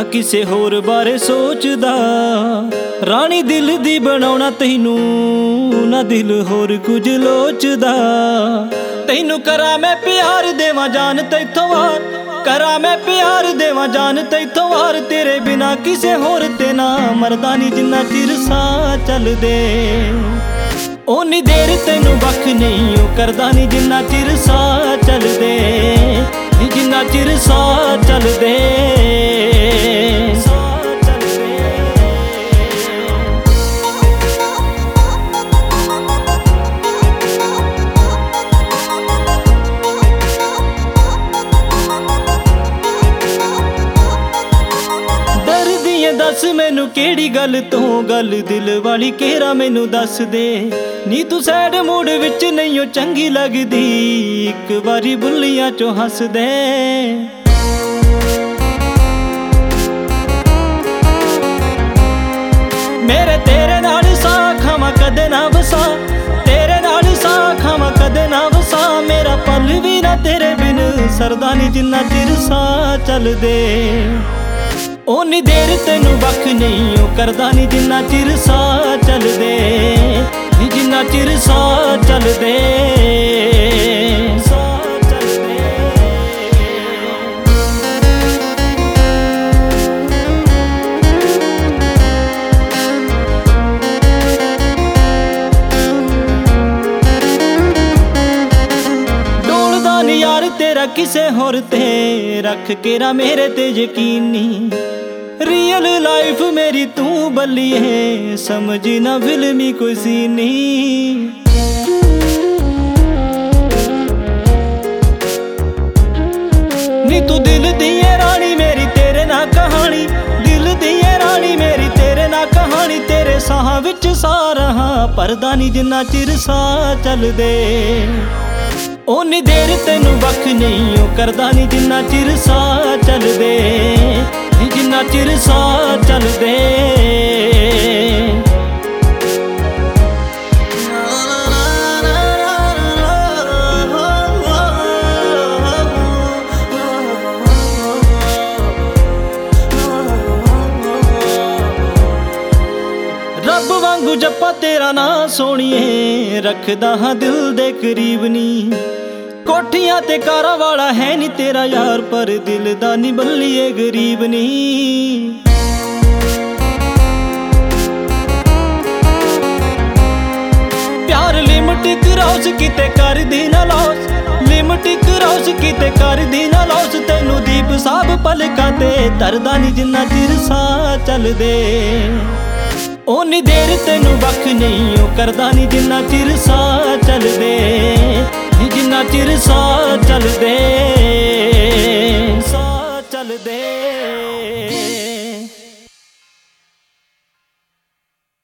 ਕਿਸੇ ਹੋਰ ਬਾਰੇ ਸੋਚਦਾ। ਰਾਣੀ ਦਿਲ ਦੀ ਬਣਾਉਣਾ ਤੈਨੂੰ, ਨਾ ਦਿਲ ਹੋਰ ਕੁਝ ਲੋਚਦਾ। ਤੈਨੂੰ ਕਰਾਂ ਮੈਂ ਪਿਆਰ ਦੇਵਾਂ ਜਾਨ ਤੈਥੋਂ ਵਾਰ, ਕਰਾਂ ਮੈਂ ਪਿਆਰ ਦੇਵਾਂ ਜਾਨ ਤੈਥੋਂ ਵਾਰ। ਤੇਰੇ ਬਿਨਾ ਕਿਸੇ ਹੋਰ ਤੇ ਨਾ ਮਰਦਾ ਨੀ ਜਿੰਨਾ ਚਿਰ ਸਾਹ ਚੱਲਦੇ। ਓਨੀ ਦੇਰ ਤੈਨੂੰ ਵੱਖ ਨਹੀਂ ਉਹ ਕਰਦਾ ਨੀ ਜਿੰਨਾ ਚਿਰ ਸਾਹ ਚੱਲਦੇ, ਨੀ ਜਿੰਨਾ ਚਿਰ ਸਾਹ ਚੱਲਦੇ। ਦੱਸ ਮੈਨੂੰ ਕਿਹੜੀ ਗੱਲ ਤੋਂ ਗੱਲ ਦਿਲ ਵਾਲੀ ਕੇਰਾ ਮੈਨੂੰ ਦੱਸ ਦੇ। ਨੀ ਤੂੰ ਸੈਡ ਮੂਡ ਵਿੱਚ ਨਹੀਂ ਓ ਚੰਗੀ ਲੱਗਦੀ, ਇੱਕ ਵਾਰੀ ਬੁੱਲੀਆਂ ਚੋਂ ਹੱਸ ਦੇ। ਮੇਰੇ ਤੇਰੇ ਨਾਲ ਸਾਹ ਖਾਵਾਂ ਕਦੇ ਨਾ ਵਸਾ, ਤੇਰੇ ਨਾਲ ਸਾਹ ਖਾਵਾਂ ਕਦੇ ਨਾ ਵਸਾ। ਮੇਰਾ ਪਲ ਵੀ ਨਾ ਤੇਰੇ ਬਿਨ ਸਰਦਾ ਨੀ ਜਿੰਨਾ ਚਿਰ ਸਾਹ ਚੱਲਦੇ। ਓਨੀ ਦੇਰ ਤੈਨੂੰ ਵੱਖ ਨਹੀਂ ਉਹ ਕਰਦਾ ਨੀ ਜਿੰਨਾ ਚਿਰ ਸਾਹ ਚੱਲਦੇ, ਨੀ ਜਿੰਨਾ ਚਿਰ ਸਾਹ ਚੱਲਦੇ। ਡੋਲਦਾ ਨੀ ਯਾਰ ਤੇਰਾ ਕਿਸੇ ਹੋਰ ਤੇ, ਰੱਖ ਕੇਰਾ ਮੇਰੇ ਤੇ ਯਕੀਨ ਨੀ। ਰੀਅਲ ਲਾਈਫ ਮੇਰੀ ਤੂੰ ਬੱਲੀਏ, ਸਮਝ ਨਾ ਫਿਲਮੀ ਕੋਈ ਸੀਨ ਨੀ। ਨੀ ਤੂੰ ਦਿਲ ਦੀ ਏ ਰਾਣੀ ਮੇਰੀ ਤੇਰੇ ਨਾਲ ਕਹਾਣੀ, ਦਿਲ ਦੀ ਏ ਰਾਣੀ ਮੇਰੀ ਤੇਰੇ ਨਾਲ ਕਹਾਣੀ। ਤੇਰੇ ਸਾਹਾਂ ਵਿੱਚ ਸਾਹ ਰਹਾ ਪਰਦਾ ਨੀ ਜਿੰਨਾ ਚਿਰ ਸਾਹ ਚੱਲਦੇ। ਓਨੀ ਦੇਰ ਤੈਨੂੰ ਵੱਖ ਨਹੀਂ ਉਹ ਕਰਦਾ ਨੀ ਜਿੰਨਾ ਚਿਰ ਸਾਹ ਚੱਲਦੇ, ਨੀ ਜਿੰਨਾ ਚਿਰ ਸਾਹ ਚੱਲਦੇ। ਰੱਬ ਵਾਂਗੂ ਜੱਪਾ ਤੇਰਾ ਨਾਂ ਸੋਹਣੀਏ, ਰੱਖਦਾ ਹਾਂ ਦਿਲ ਦੇ ਕਰੀਬ ਨੀ। ਕੋਠੀਆਂ ਤੇ ਕਾਰਾਂ ਵਾਲਾ ਹੈ ਨੀ ਤੇਰਾ ਯਾਰ, ਪਰ ਦਿਲ ਦਾ ਨੀ ਬੱਲੀਏ ਗਰੀਬ ਨੀ। ਪਿਆਰ ਲਿਮਟ ਕਰਾਉਸ ਕਿਤੇ ਕਰਦੀ ਨਾ ਲੌਸ, ਲਿਮਟ ਕਰਾਉਸ ਕਿਤੇ ਕਰਦੀ ਨਾ ਲੌਸ। ਤੈਨੂੰ ਦੀਪ ਸਾਹਿਬ ਪਲਕਾਂ ਤੇ ਤਰਦਾ ਨੀ ਜਿੰਨਾ ਚਿਰ ਸਾਹ ਚੱਲਦੇ। ਓਨੀ ਦੇਰ ਤੈਨੂੰ ਵੱਖ ਨਹੀਂ ਉਹ ਕਰਦਾ ਨੀ ਜਿੰਨਾ ਚਿਰ ਸਾਹ ਚੱਲਦੇ, ਨੀ ਜਿੰਨਾ ਚਿਰ ਸਾਹ ਚੱਲਦੇ।